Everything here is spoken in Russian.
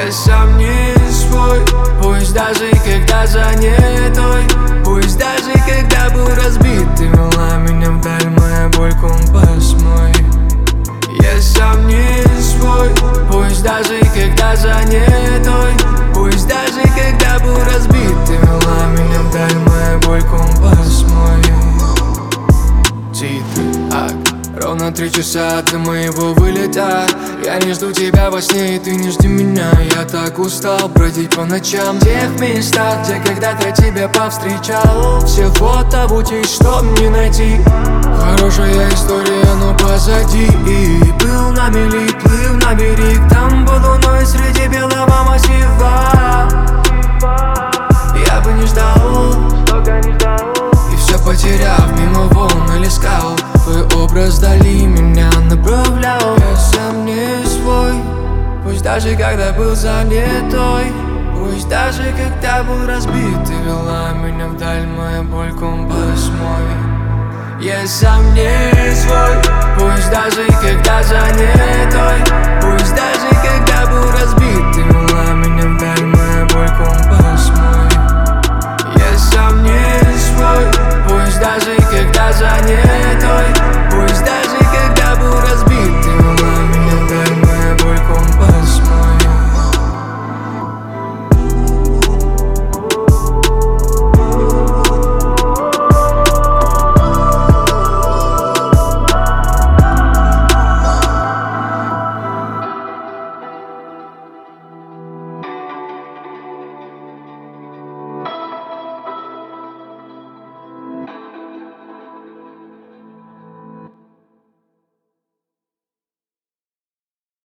Я сам не свой, пусть даже когда занятой, пусть даже когда был разбит, ты вела меня вдаль, моя боль компас мой. Я сам не свой, пусть даже когда занятой, пусть даже когда был разбит, ты вела меня вдаль, моя боль компас мой. Титры, ровно 3 часа до моего вылета. Я не жду тебя во сне, и ты не жди меня. Я так устал бродить по ночам в тех местах, где когда-то тебя повстречал. Все фото в ути, чтоб не найти. Хорошая история, но позади. И был на мели, плыл на берег. Там был луной среди белого массива. Я бы не ждал, и все потеряв, мимо волн или скал, твой образ вдали меня направлял. Я сам не свой, пусть даже когда был занятой, пусть даже когда был разбит, ты вела меня вдаль, моя боль компас мой. Я сам не свой, пусть даже когда занятой, пусть даже когда был разбит, ты вела меня вдаль, моя боль компас мой. Я сам не свой, пусть даже когда занятой.